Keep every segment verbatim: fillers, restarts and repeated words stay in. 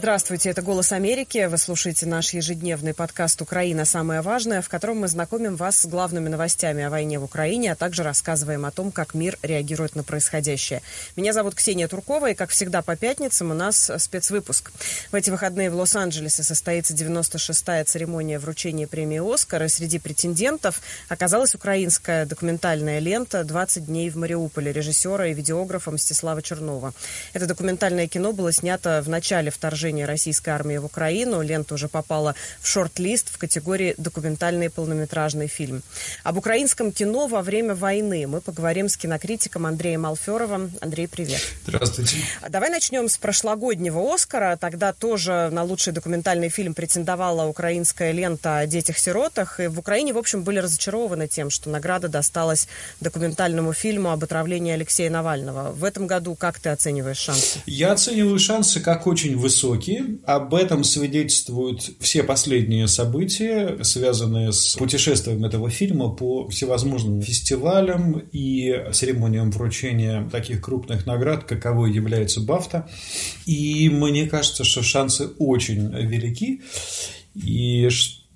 Здравствуйте, это «Голос Америки». Вы слушаете наш ежедневный подкаст «Украина. Самое важное», в котором мы знакомим вас с главными новостями о войне в Украине, а также рассказываем о том, как мир реагирует на происходящее. Меня зовут Ксения Туркова, и, как всегда, по пятницам у нас спецвыпуск. В эти выходные в Лос-Анджелесе состоится девяносто шестая церемония вручения премии «Оскар», и среди претендентов оказалась украинская документальная лента «двадцать дней в Мариуполе» режиссера и видеографа Мстислава Чернова. Это документальное кино было снято в начале вторжения российской армии в Украину. Лента уже попала в шорт-лист в категории «Документальный полнометражный фильм». Об украинском кино во время войны мы поговорим с кинокритиком Андреем Алферовым. Андрей, привет. Здравствуйте. Давай начнем с прошлогоднего «Оскара». Тогда тоже на лучший документальный фильм претендовала украинская лента о детях-сиротах. И в Украине, в общем, были разочарованы тем, что награда досталась документальному фильму об отравлении Алексея Навального. В этом году как ты оцениваешь шансы? Я оцениваю шансы как очень высокие. Об этом свидетельствуют все последние события, связанные с путешествием этого фильма по всевозможным фестивалям и церемониям вручения таких крупных наград, каковой является «Бафта». И мне кажется, что шансы очень велики, и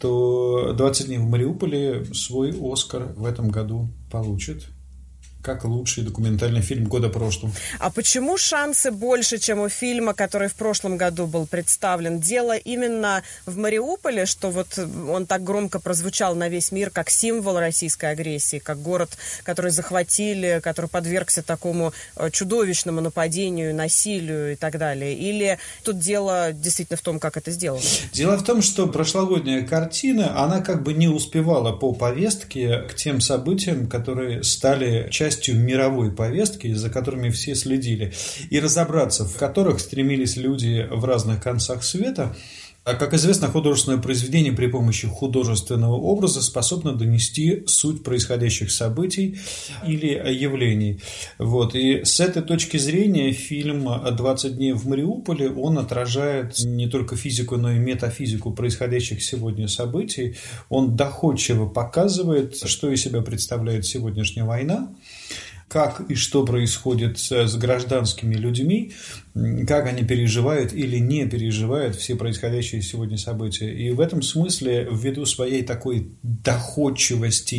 что «двадцать дней в Мариуполе» свой «Оскар» в этом году получит как лучший документальный фильм года прошлого. А почему шансы больше, чем у фильма, который в прошлом году был представлен? Дело именно в Мариуполе, что вот он так громко прозвучал на весь мир как символ российской агрессии, как город, который захватили, который подвергся такому чудовищному нападению, насилию и так далее? Или тут дело действительно в том, как это сделано? Дело в том, что прошлогодняя картина, она как бы не успевала по повестке к тем событиям, которые стали частью мировой повестки, за которыми все следили, и разобраться в которых стремились люди в разных концах света. А, как известно, художественное произведение при помощи художественного образа способно донести суть происходящих событий или явлений. Вот. И с этой точки зрения фильм «двадцать дней в Мариуполе» он отражает не только физику, но и метафизику происходящих сегодня событий. Он доходчиво показывает, что из себя представляет сегодняшняя война, как и что происходит с гражданскими людьми, как они переживают или не переживают все происходящие сегодня события. И в этом смысле, ввиду своей такой доходчивости,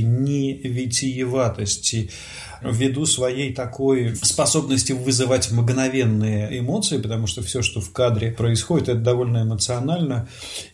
невитиеватости, ввиду своей такой способности вызывать мгновенные эмоции, потому что все, что в кадре происходит, это довольно эмоционально,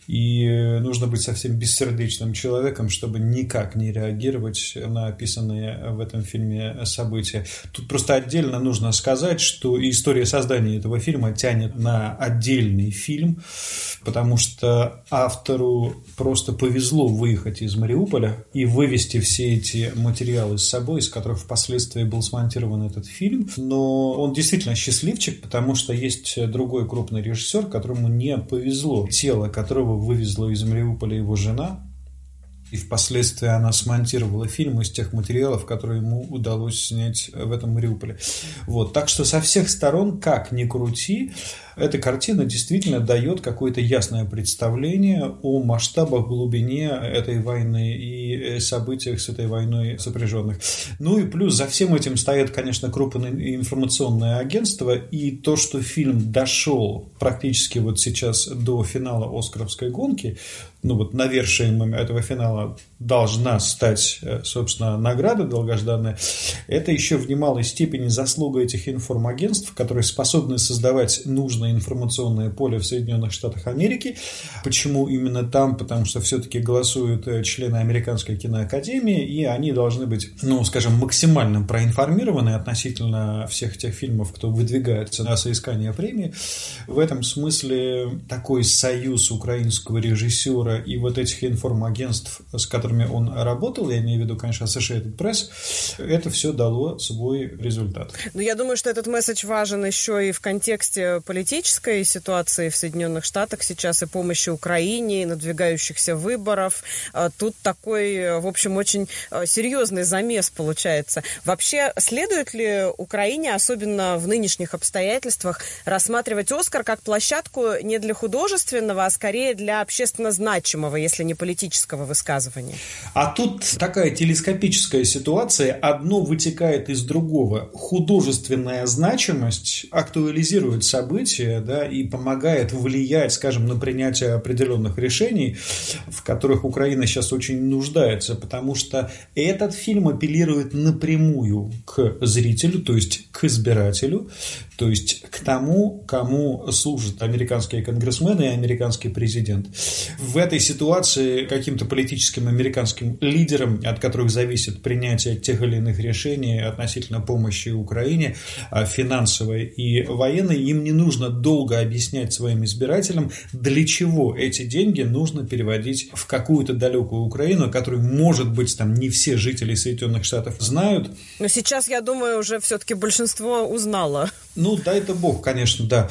и нужно быть совсем бессердечным человеком, чтобы никак не реагировать на описанные в этом фильме события. Тут просто отдельно нужно сказать, что история создания этого фильма тянет на отдельный фильм, потому что автору просто повезло выехать из Мариуполя и вывести все эти материалы с собой, из которых впоследствии был смонтирован этот фильм. Но он действительно счастливчик, потому что есть другой крупный режиссер, которому не повезло. Тело которого вывезла из Мариуполя его жена, и впоследствии она смонтировала фильм из тех материалов, которые ему удалось снять в этом Мариуполе. Вот. Так что со всех сторон, как ни крути, эта картина действительно дает какое-то ясное представление о масштабах, глубине этой войны и событиях с этой войной сопряженных. Ну и плюс за всем этим стоят, конечно, крупные информационные агентства, и то, что фильм дошел практически вот сейчас до финала «Оскаровской гонки», ну вот навершием этого финала должна стать, собственно, награда долгожданная, это еще в немалой степени заслуга этих информагентств, которые способны создавать нужное информационное поле в Соединенных Штатах Америки. Почему именно там? Потому что все-таки голосуют члены Американской киноакадемии, и они должны быть, ну, скажем, максимально проинформированы относительно всех тех фильмов, кто выдвигается на соискание премии. В этом смысле такой союз украинского режиссера и вот этих информагентств, с которыми он работал, я имею в виду, конечно, Associated Press, это все дало свой результат. Но я думаю, что этот месседж важен еще и в контексте политической ситуации в Соединенных Штатах сейчас и помощи Украине, и надвигающихся выборов. Тут такой, в общем, очень серьезный замес получается. Вообще, следует ли Украине, особенно в нынешних обстоятельствах, рассматривать «Оскар» как площадку не для художественного, а скорее для общественно значимого, если не политического высказывания? А тут такая телескопическая ситуация, одно вытекает из другого. Художественная значимость актуализирует события события, да, и помогает влиять, скажем, на принятие определенных решений, в которых Украина сейчас очень нуждается, потому что этот фильм апеллирует напрямую к зрителю, то есть к избирателю, то есть к тому, кому служат американские конгрессмены и американский президент. В этой ситуации каким-то политическим американским лидерам, от которых зависит принятие тех или иных решений относительно помощи Украине, финансовой и военной, им не нужно долго объяснять своим избирателям, для чего эти деньги нужно переводить в какую-то далекую Украину, которую, может быть, там не все жители Соединенных Штатов знают. Но сейчас, я думаю, уже все-таки большинство узнало. Ну, дай-то бог, конечно, да.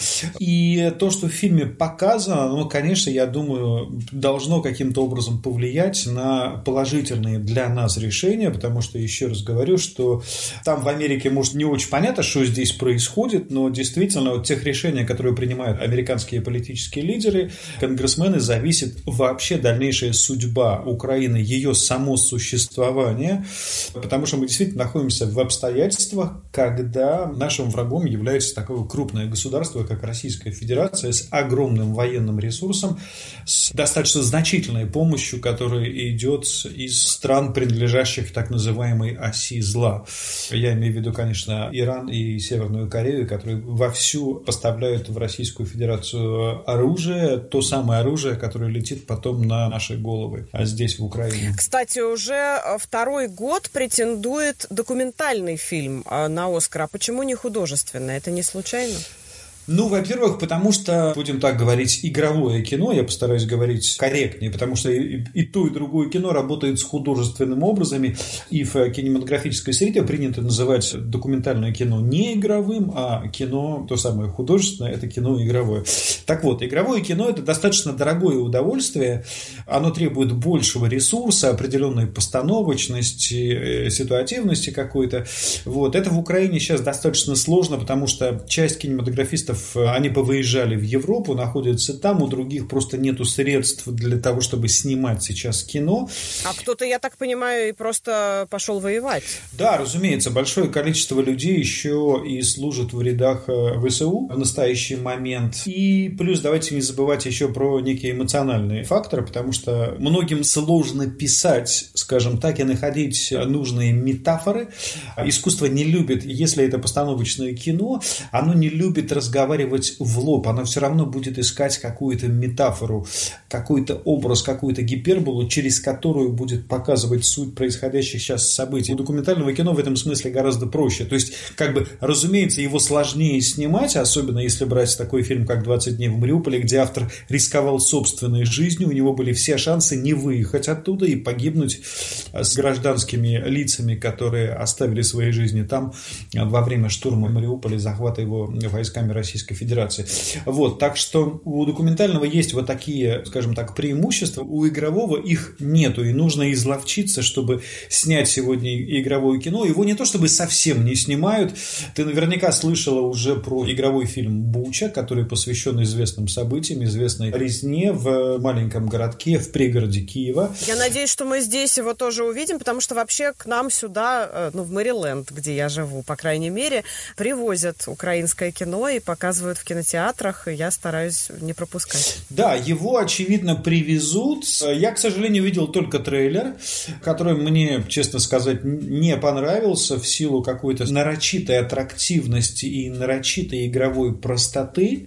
И то, что в фильме показано, ну, конечно, я думаю, должно каким-то образом повлиять на положительные для нас решения, потому что, еще раз говорю, что там в Америке, может, не очень понятно, что здесь происходит, но действительно от тех решений, которые принимают американские политические лидеры, конгрессмены, зависит вообще дальнейшая судьба Украины, ее само существование, потому что мы действительно находимся в обстоятельствах, когда нашим врагом является такое крупное государство, как Российская Федерация, с огромным военным ресурсом, с достаточно значительной помощью, которая идет из стран, принадлежащих так называемой оси зла. Я имею в виду, конечно, Иран и Северную Корею, которые вовсю поставляют в Российскую Федерацию оружие, то самое оружие, которое летит потом на наши головы, а здесь, в Украине. Кстати, уже второй год претендует документальный фильм на «Оскар». А почему не художественный? Это не случайно? Ну, во-первых, потому что, будем так говорить, игровое кино, я постараюсь говорить корректнее, потому что и, и то, и другое кино работает с художественными образами, и в кинематографической среде принято называть документальное кино не игровым, а кино, то самое художественное, это кино игровое. Так вот, игровое кино – это достаточно дорогое удовольствие, оно требует большего ресурса, определенной постановочности, ситуативности какой-то. Вот. Это в Украине сейчас достаточно сложно, потому что часть кинематографистов они повыезжали в Европу, находятся там, у других просто нету средств для того, чтобы снимать сейчас кино. А кто-то, я так понимаю, и просто пошел воевать. Да, разумеется, большое количество людей еще и служат в рядах ВСУ в настоящий момент. И плюс давайте не забывать еще про некие эмоциональные факторы, потому что многим сложно писать, скажем так, и находить нужные метафоры. Искусство не любит, если это постановочное кино, оно не любит разговаривать в лоб, она все равно будет искать какую-то метафору, какой-то образ, какую-то гиперболу, через которую будет показывать суть происходящих сейчас событий. У документального кино в этом смысле гораздо проще. То есть, как бы, разумеется, его сложнее снимать, особенно если брать такой фильм, как «двадцать дней в Мариуполе», где автор рисковал собственной жизнью, у него были все шансы не выехать оттуда и погибнуть с гражданскими лицами, которые оставили свои жизни там во время штурма Мариуполя, захвата его войсками Российской Федерации. Вот, так что у документального есть вот такие, скажем так, преимущества, у игрового их нету, и нужно изловчиться, чтобы снять сегодня игровое кино. Его не то чтобы совсем не снимают, ты наверняка слышала уже про игровой фильм «Буча», который посвящен известным событиям, известной резне в маленьком городке в пригороде Киева. Я надеюсь, что мы здесь его тоже увидим, потому что вообще к нам сюда, ну, в Мэриленд, где я живу, по крайней мере, привозят украинское кино и показывают в кинотеатрах, и я стараюсь не пропускать. Да, его, очевидно, привезут. Я, к сожалению, видел только трейлер, который мне, честно сказать, не понравился в силу какой-то нарочитой аттрактивности и нарочитой игровой простоты.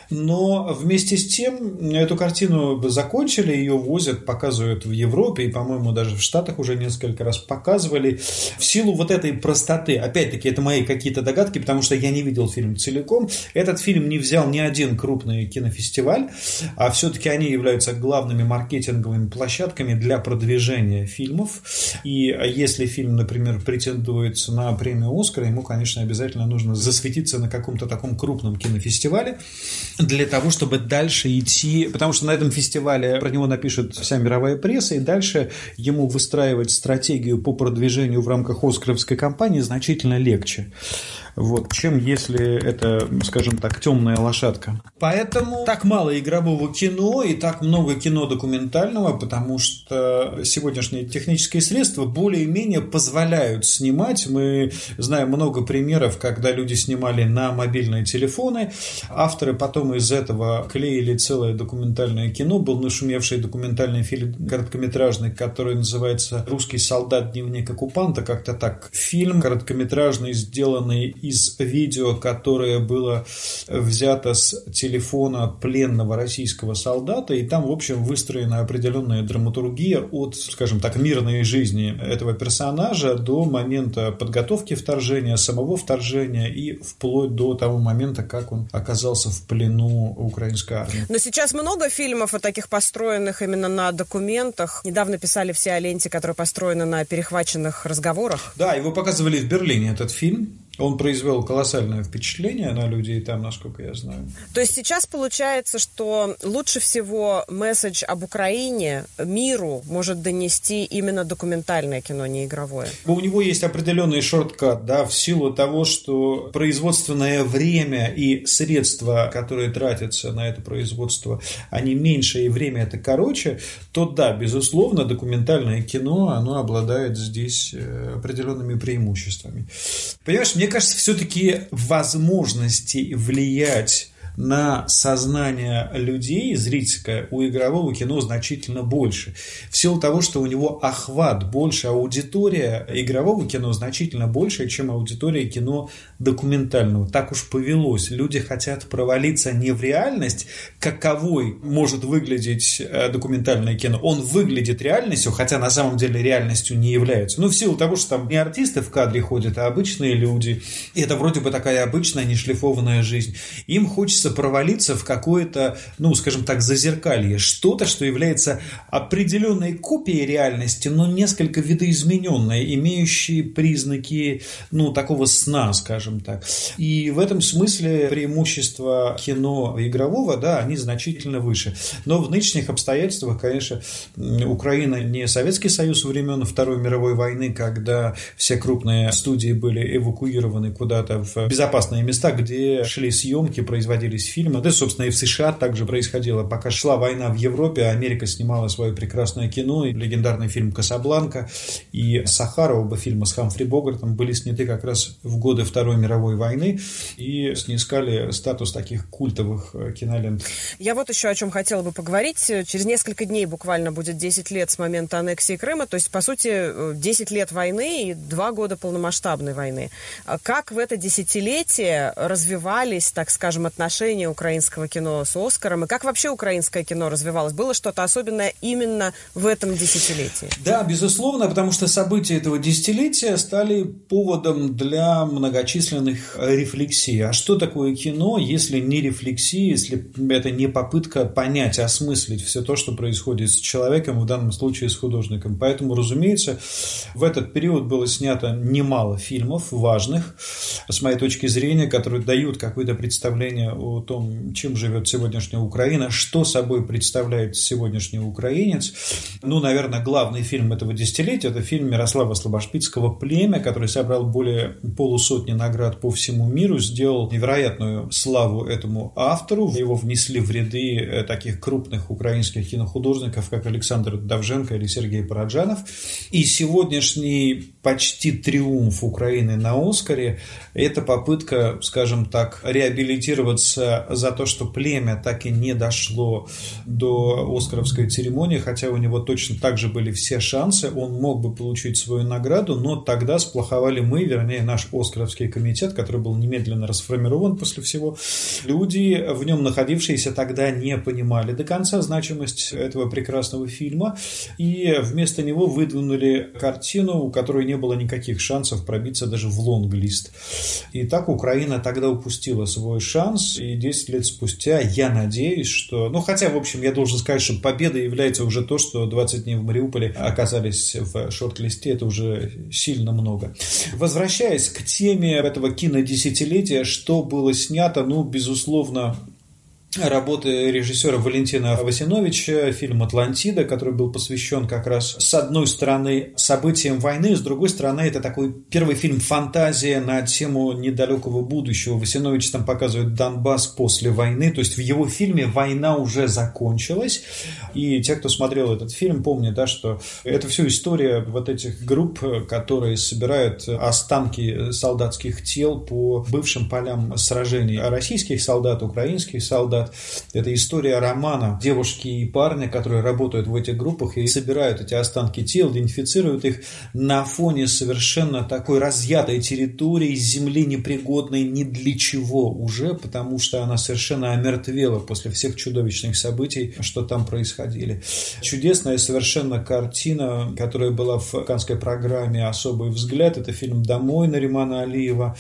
Но вместе с тем эту картину закончили, ее возят, показывают в Европе и, по-моему, даже в Штатах уже несколько раз показывали. В силу вот этой простоты, опять-таки, это мои какие-то догадки, потому что я не видел фильм целиком. Этот фильм не взял ни один крупный кинофестиваль, а все-таки они являются главными маркетинговыми площадками для продвижения фильмов. И если фильм, например, претендует на премию «Оскар», ему, конечно, обязательно нужно засветиться на каком-то таком крупном кинофестивале для того, чтобы дальше идти, потому что на этом фестивале про него напишет вся мировая пресса, и дальше ему выстраивать стратегию по продвижению в рамках «Оскаровской кампании» значительно легче. вот, чем если это, скажем так, темная лошадка. Поэтому так мало игрового кино и так много кино документального, потому что сегодняшние технические средства более-менее позволяют снимать. Мы знаем много примеров, когда люди снимали на мобильные телефоны. Авторы потом из этого клеили целое документальное кино. Был нашумевший документальный фильм короткометражный, который называется «Русский солдат. Дневник оккупанта». Как-то так. Фильм короткометражный, сделанный из видео, которое было взято с телефона пленного российского солдата. И там, в общем, выстроена определенная драматургия от, скажем так, мирной жизни этого персонажа до момента подготовки вторжения, самого вторжения и вплоть до того момента, как он оказался в плену украинской армии. Но сейчас много фильмов о таких построенных именно на документах. Недавно писали все о ленте, которая построена на перехваченных разговорах. Да, его показывали в Берлине, этот фильм. Он произвел колоссальное впечатление на людей там, насколько я знаю. То есть сейчас получается, что лучше всего месседж об Украине миру может донести именно документальное кино, не игровое? У него есть определенный шорткат, да, в силу того, что производственное время и средства, которые тратятся на это производство, они меньше и время это короче, то да, безусловно, документальное кино, оно обладает здесь определенными преимуществами. Понимаешь, мне кажется, все-таки возможности влиять на сознание людей зрительское у игрового кино значительно больше. В силу того, что у него охват больше, аудитория игрового кино значительно больше, чем аудитория кино документального. Так уж повелось. Люди хотят провалиться не в реальность, каковой может выглядеть документальное кино. Он выглядит реальностью, хотя на самом деле реальностью не является. Ну, в силу того, что там не артисты в кадре ходят, а обычные люди. И это вроде бы такая обычная, нешлифованная жизнь. Им хочется провалиться в какое-то, ну, скажем так, зазеркалье. Что-то, что является определенной копией реальности, но несколько видоизмененной, имеющей признаки, ну, такого сна, скажем так. И в этом смысле преимущества кино игрового, да, они значительно выше. Но в нынешних обстоятельствах, конечно, Украина не Советский Союз времен Второй мировой войны, когда все крупные студии были эвакуированы куда-то в безопасные места, где шли съемки, производились фильмы. Да, собственно, и в США также происходило. Пока шла война в Европе, Америка снимала свое прекрасное кино. И легендарный фильм «Касабланка» и «Сахара», оба фильма с Хамфри Богартом, были сняты как раз в годы Второй мировой войны и снискали статус таких культовых кинолент. Я вот еще о чем хотела бы поговорить. Через несколько дней буквально будет десять лет с момента аннексии Крыма. То есть, по сути, десять лет войны и два года полномасштабной войны. Как в это десятилетие развивались, так скажем, отношения украинского кино с Оскаром, и как вообще украинское кино развивалось? Было что-то особенное именно в этом десятилетии? Да, безусловно, потому что события этого десятилетия стали поводом для многочисленных рефлексий. А что такое кино, если не рефлексия, если это не попытка понять, осмыслить все то, что происходит с человеком, в данном случае с художником? Поэтому, разумеется, в этот период было снято немало фильмов важных, с моей точки зрения, которые дают какое-то представление о том, чем живет сегодняшняя Украина, что собой представляет сегодняшний украинец. Ну, наверное, главный фильм этого десятилетия – это фильм Мирослава Слобошпицкого «Племя», который собрал более полусотни наград по всему миру, сделал невероятную славу этому автору. Его внесли в ряды таких крупных украинских кинохудожников, как Александр Довженко или Сергей Параджанов. И сегодняшний почти триумф Украины на Оскаре – это попытка, скажем так, реабилитироваться за то, что «Племя» так и не дошло до оскаровской церемонии, хотя у него точно так же были все шансы, он мог бы получить свою награду, но тогда сплоховали мы, вернее, наш оскаровский комитет, который был немедленно расформирован после всего. Люди, в нем находившиеся тогда, не понимали до конца значимость этого прекрасного фильма, и вместо него выдвинули картину, у которой не было никаких шансов пробиться даже в лонг-лист. И так Украина тогда упустила свой шанс, и десять лет спустя я надеюсь, что... Ну, хотя, в общем, я должен сказать, что победой является уже то, что двадцать дней в Мариуполе оказались в шорт-листе, это уже сильно много. Возвращаясь к теме этого кинодесятилетия, что было снято, ну, безусловно, работы режиссера Валентина Васиновича, фильм «Атлантида», который был посвящен как раз, с одной стороны, событиям войны, с другой стороны, это такой первый фильм «Фантазия» на тему недалекого будущего. Васинович там показывает Донбасс после войны, то есть в его фильме война уже закончилась, и те, кто смотрел этот фильм, помнят, да, что это все история вот этих групп, которые собирают останки солдатских тел по бывшим полям сражений российских солдат, украинских солдат. Это история романа девушки и парня, которые работают в этих группах и собирают эти останки тел, идентифицируют их на фоне совершенно такой разъятой территории, земли непригодной ни для чего уже, потому что она совершенно омертвела после всех чудовищных событий, что там происходили. Чудесная совершенно картина, которая была в Каннской программе «Особый взгляд», это фильм «Домой» Наримана Алиева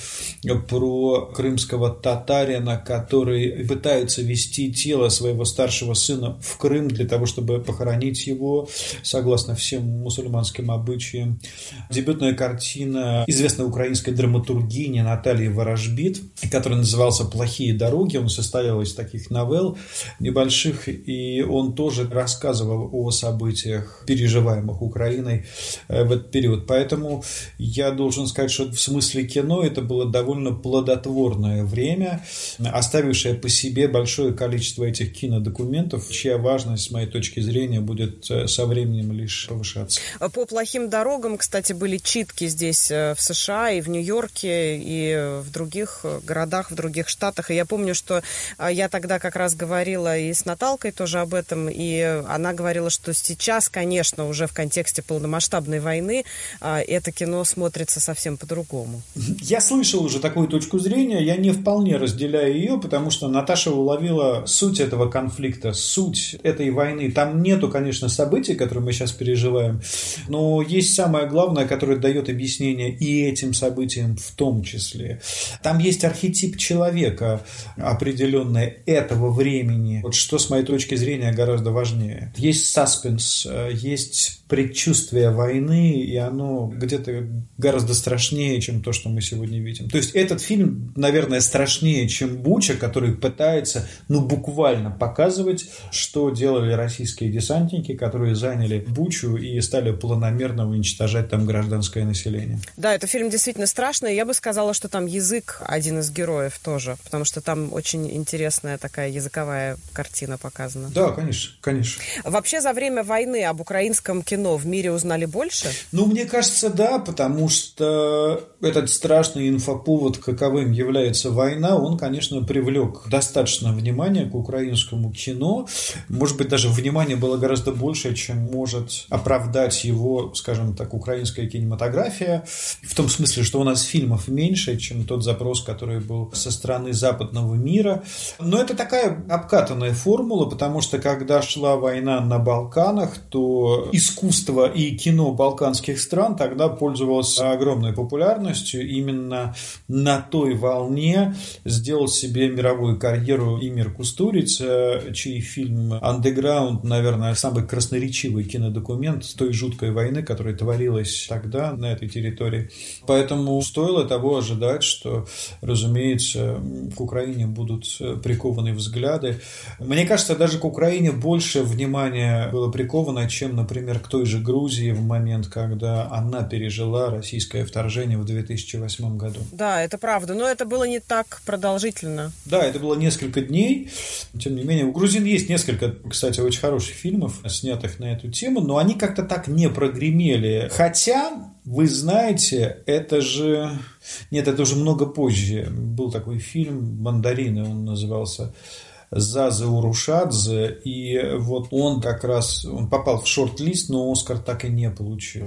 про крымского татарина, который пытается вести тело своего старшего сына в Крым для того, чтобы похоронить его, согласно всем мусульманским обычаям. Дебютная картина известной украинской драматургини Натальи Ворожбит, который назывался «Плохие дороги». Он состоял из таких новелл небольших, и он тоже рассказывал о событиях, переживаемых Украиной в этот период. Поэтому я должен сказать, что в смысле кино это было довольно плодотворное время, оставившее по себе большое количество этих кинодокументов, чья важность, с моей точки зрения, будет со временем лишь повышаться. По плохим дорогам, кстати, были читки здесь, в США, и в Нью-Йорке, и в других городах, в других штатах. И я помню, что я тогда как раз говорила и с Наталкой тоже об этом, и она говорила, что сейчас, конечно, уже в контексте полномасштабной войны это кино смотрится совсем по-другому. Я слышал уже такую точку зрения, я не вполне разделяю ее, потому что Наташа уловила суть этого конфликта, суть этой войны. Там нету, конечно, событий, которые мы сейчас переживаем, но есть самое главное, которое дает объяснение и этим событиям в том числе. Там есть архетип человека определенный этого времени, вот что, с моей точки зрения, гораздо важнее. Есть саспенс, есть предчувствие войны, и оно где-то гораздо страшнее, чем то, что мы сегодня видим. То есть этот фильм, наверное, страшнее, чем «Буча», который пытается, ну, буквально показывать, что делали российские десантники, которые заняли Бучу и стали планомерно уничтожать там гражданское население. Да, это фильм действительно страшный. Я бы сказала, что там язык один из героев тоже, потому что там очень интересная такая языковая картина показана. Да, конечно, конечно. Вообще, за время войны об украинском кино в мире узнали больше? Ну, мне кажется, да, потому что этот страшный инфоповод, каковым является война, он, конечно, привлек достаточно внимания к украинскому кино. Может быть, даже внимание было гораздо больше, чем может оправдать его, скажем так, украинская кинематография. В том смысле, что у нас фильмов меньше, чем тот запрос, который был со стороны западного мира. Но это такая обкатанная формула, потому что когда шла война на Балканах, то искусство и кино балканских стран тогда пользовалось огромной популярностью. Именно на той волне сделал себе мировую карьеру Эмир Кустурица, чей фильм «Андеграунд», наверное, самый красноречивый кинодокумент той жуткой войны, которая творилась тогда на этой территории. Поэтому стоило того ожидать, что, разумеется, к Украине будут прикованы взгляды. Мне кажется, даже к Украине больше внимания было приковано, чем, например, к той же Грузии в момент, когда она пережила российское вторжение в две тысячи восьмом году. Да, это правда, но это было не так продолжительно. Да, это было несколько дней. Тем не менее, у грузин есть несколько, кстати, очень хороших фильмов, снятых на эту тему, но они как-то так не прогремели. Хотя, вы знаете, это же... Нет, это уже много позже. Был такой фильм «Мандарины», он назывался... Зазе Урушадзе, и вот он как раз он попал в шорт-лист, но Оскар так и не получил.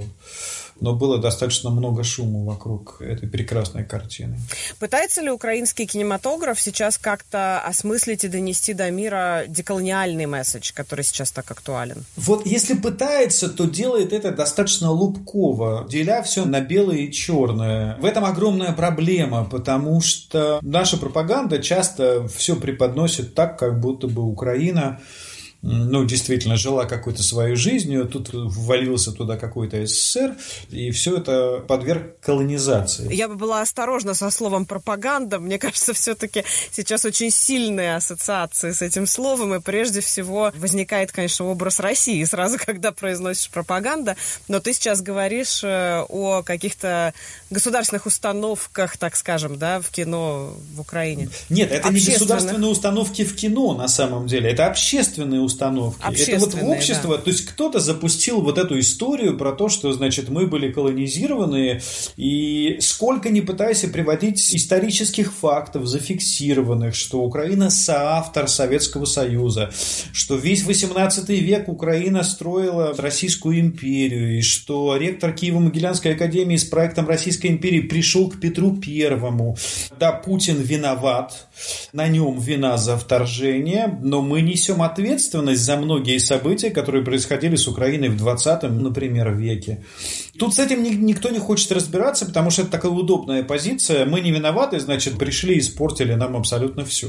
Но было достаточно много шума вокруг этой прекрасной картины. Пытается ли украинский кинематограф сейчас как-то осмыслить и донести до мира деколониальный месседж, который сейчас так актуален? Вот если пытается, то делает это достаточно лубково, деля все на белое и черное. В этом огромная проблема, потому что наша пропаганда часто все преподносит так, как будто бы Украина ну, действительно, жила какой-то своей жизнью, тут ввалился туда какой-то СССР, и все это подверг колонизации. Я бы была осторожна со словом «пропаганда». Мне кажется, все-таки сейчас очень сильные ассоциации с этим словом, и прежде всего возникает, конечно, образ России сразу, когда произносишь «пропаганда». Но ты сейчас говоришь о каких-то государственных установках, так скажем, да, в кино в Украине. Нет, это не государственные установки в кино на самом деле, это общественные установки. Это вот в общество, да. То есть кто-то запустил вот эту историю про то, что, значит, мы были колонизированы, и сколько ни пытайся приводить исторических фактов, зафиксированных, что Украина соавтор Советского Союза, что весь восемнадцатый век Украина строила Российскую империю, и что ректор Киево-Могилянской академии с проектом Российской империи пришел к Петру Первому. Да, Путин виноват, на нем вина за вторжение, но мы несем ответственность за многие события, которые происходили с Украиной в двадцатом, например, веке. Тут с этим никто не хочет разбираться, потому что это такая удобная позиция. Мы не виноваты, значит, пришли и испортили нам абсолютно все.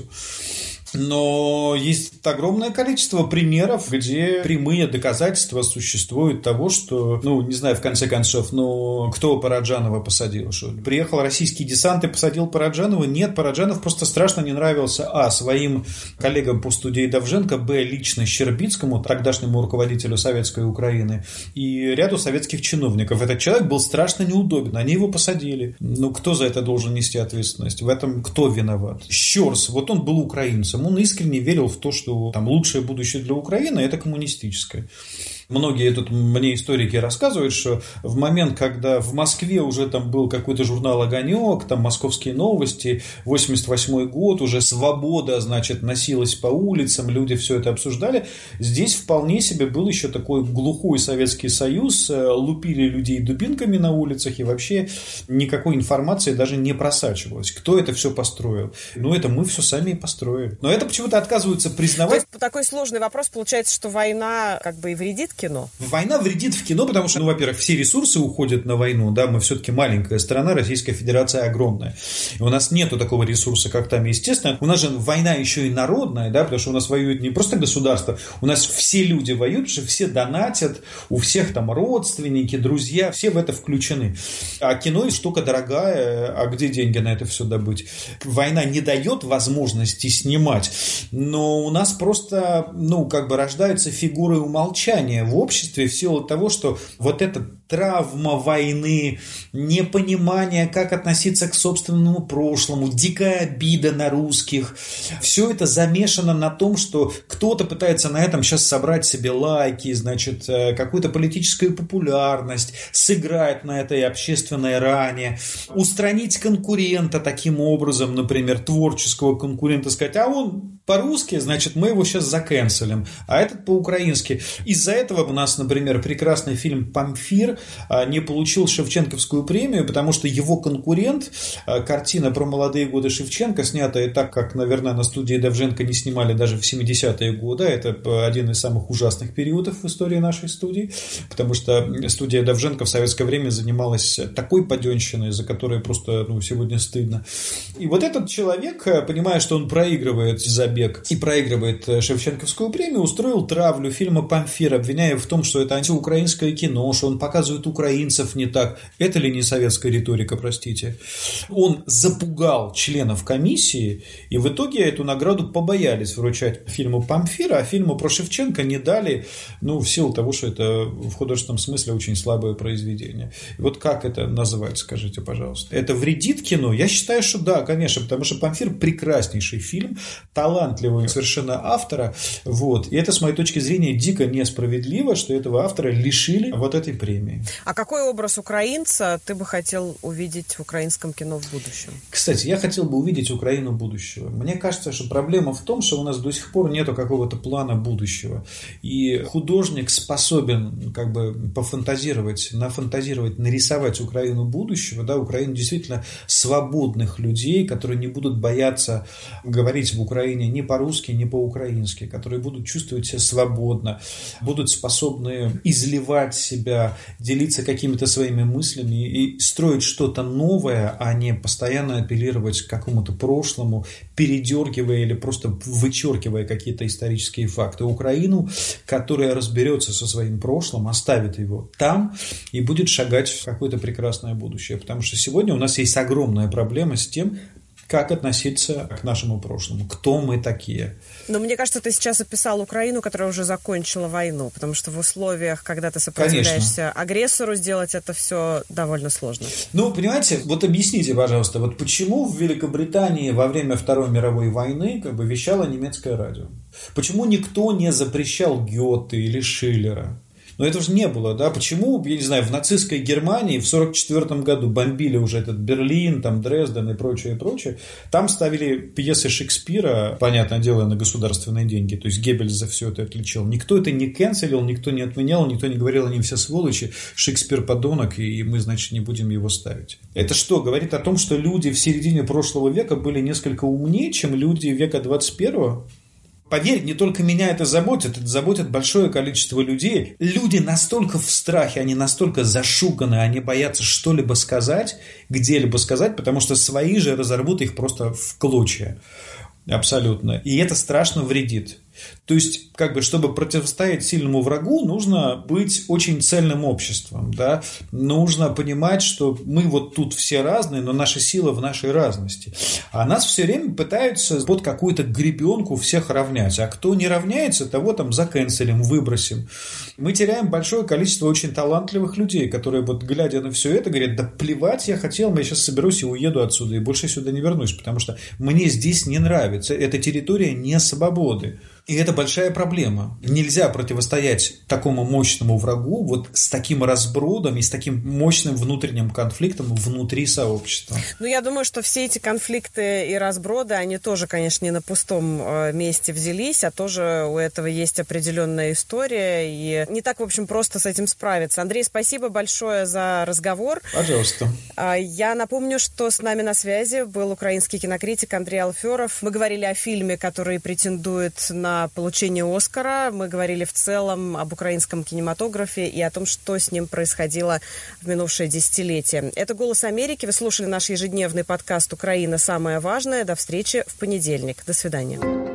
Но есть огромное количество примеров, где прямые доказательства существуют того, что, ну, не знаю, в конце концов, ну, кто Параджанова посадил? Что приехал российский десант и посадил Параджанова? Нет, Параджанов просто страшно не нравился, а, своим коллегам по студии Довженко, б, лично Щербицкому, тогдашнему руководителю Советской Украины, и ряду советских чиновников. Этот человек был страшно неудобен, они его посадили. Ну, кто за это должен нести ответственность? В этом кто виноват? Щерс, вот он был украинцем. Он искренне верил в то, что там лучшее будущее для Украины – это коммунистическое. Многие тут мне историки рассказывают, что в момент, когда в Москве уже там был какой-то журнал «Огонек», там «Московские новости», восемьдесят восьмой год, уже свобода, значит, носилась по улицам, люди все это обсуждали. Здесь вполне себе был еще такой глухой Советский Союз, лупили людей дубинками на улицах, и вообще никакой информации даже не просачивалось. Кто это все построил? Ну, это мы все сами и построили. Но это почему-то отказываются признавать. То есть такой сложный вопрос, получается, что война как бы и вредит кино? Война вредит в кино, потому что, ну, во-первых, все ресурсы уходят на войну, да, мы все-таки маленькая страна, Российская Федерация огромная, и у нас нету такого ресурса, как там, естественно, у нас же война еще и народная, да, потому что у нас воюет не просто государство, у нас все люди воюют, потому что все донатят, у всех там родственники, друзья, все в это включены, а кино штука дорогая, а где деньги на это все добыть? Война не дает возможности снимать, но у нас просто, ну, как бы рождаются фигуры умолчания в обществе в силу того, что вот эта травма войны, непонимание, как относиться к собственному прошлому, дикая обида на русских, все это замешано на том, что кто-то пытается на этом сейчас собрать себе лайки, значит, какую-то политическую популярность, сыграть на этой общественной ране, устранить конкурента таким образом, например, творческого конкурента, сказать, а он по-русски, значит, мы его сейчас закэнселим, а этот по-украински. Из-за этого у нас, например, прекрасный фильм «Памфир» не получил Шевченковскую премию, потому что его конкурент, картина про молодые годы Шевченко, снятая так, как, наверное, на студии Довженко не снимали даже в семидесятые годы, это один из самых ужасных периодов в истории нашей студии, потому что студия Довженко в советское время занималась такой паденщиной, за которой просто, ну, сегодня стыдно. И вот этот человек, понимая, что он проигрывает забег и проигрывает Шевченковскую премию, устроил травлю фильма «Памфир», обвиняя в том, что это антиукраинское кино, что он показывает украинцев не так. Это ли не советская риторика, простите? Он запугал членов комиссии, и в итоге эту награду побоялись вручать фильму «Памфир», а фильму про Шевченко не дали, ну, в силу того, что это в художественном смысле очень слабое произведение. И вот как это называть, скажите, пожалуйста? Это вредит кино? Я считаю, что да, конечно, потому что «Памфир» прекраснейший фильм, талантливый совершенно автора, вот. И это, с моей точки зрения, дико несправедливо, что этого автора лишили вот этой премии. А какой образ украинца ты бы хотел увидеть в украинском кино в будущем? Кстати, я хотел бы увидеть Украину будущего. Мне кажется, что проблема в том, что у нас до сих пор нету какого-то плана будущего. И художник способен как бы пофантазировать, нафантазировать, нарисовать Украину будущего, да, Украину действительно свободных людей, которые не будут бояться говорить в Украине ни по-русски, ни по-украински, которые будут чувствовать себя свободно, будут способны изливать себя, делиться какими-то своими мыслями и строить что-то новое, а не постоянно апеллировать к какому-то прошлому, передергивая или просто вычеркивая какие-то исторические факты. Украину, которая разберется со своим прошлым, оставит его там и будет шагать в какое-то прекрасное будущее. Потому что сегодня у нас есть огромная проблема с тем, как относиться к нашему прошлому, кто мы такие. Но мне кажется, ты сейчас описал Украину, которая уже закончила войну, потому что в условиях, когда ты сопротивляешься Конечно. агрессору, сделать это все довольно сложно. Ну, понимаете, вот объясните, пожалуйста, вот почему в Великобритании во время Второй мировой войны как бы вещало немецкое радио? Почему никто не запрещал Гёте или Шиллера? Но это же не было, да? Почему, я не знаю, в нацистской Германии в сорок четвёртом году бомбили уже этот Берлин, там Дрезден и прочее, и прочее. Там ставили пьесы Шекспира, понятное дело, на государственные деньги. То есть Геббельс за все это отличил. Никто это не канцелил, никто не отменял, никто не говорил, они все сволочи. Шекспир подонок, и мы, значит, не будем его ставить. Это что, говорит о том, что люди в середине прошлого века были несколько умнее, чем люди века двадцать первого? Поверь, не только меня это заботит, это заботит большое количество людей. Люди настолько в страхе, они настолько зашуганы, они боятся что-либо сказать, где-либо сказать, потому что свои же разорвут их просто в клочья. Абсолютно. И это страшно вредит. То есть, как бы, чтобы противостоять сильному врагу, нужно быть очень цельным обществом, да? Нужно понимать, что мы вот тут все разные, но наша сила в нашей разности. А нас все время пытаются под какую-то гребенку всех равнять. А кто не равняется, того там закэнселим, выбросим. Мы теряем большое количество очень талантливых людей, которые, вот глядя на все это, говорят: да плевать я хотел, я сейчас соберусь и уеду отсюда, и больше сюда не вернусь, потому что мне здесь не нравится. Эта территория не свободы. И это большая проблема. Нельзя противостоять такому мощному врагу вот с таким разбродом и с таким мощным внутренним конфликтом внутри сообщества. Ну, я думаю, что все эти конфликты и разброды, они тоже, конечно, не на пустом месте взялись, а тоже у этого есть определенная история, и не так, в общем, просто с этим справиться. Андрей, спасибо большое за разговор. Пожалуйста. Я напомню, что с нами на связи был украинский кинокритик Андрей Алферов. Мы говорили о фильме, который претендует на получение Оскара. Мы говорили в целом об украинском кинематографе и о том, что с ним происходило в минувшее десятилетие. Это «Голос Америки». Вы слушали наш ежедневный подкаст «Украина. Самое важное». До встречи в понедельник. До свидания.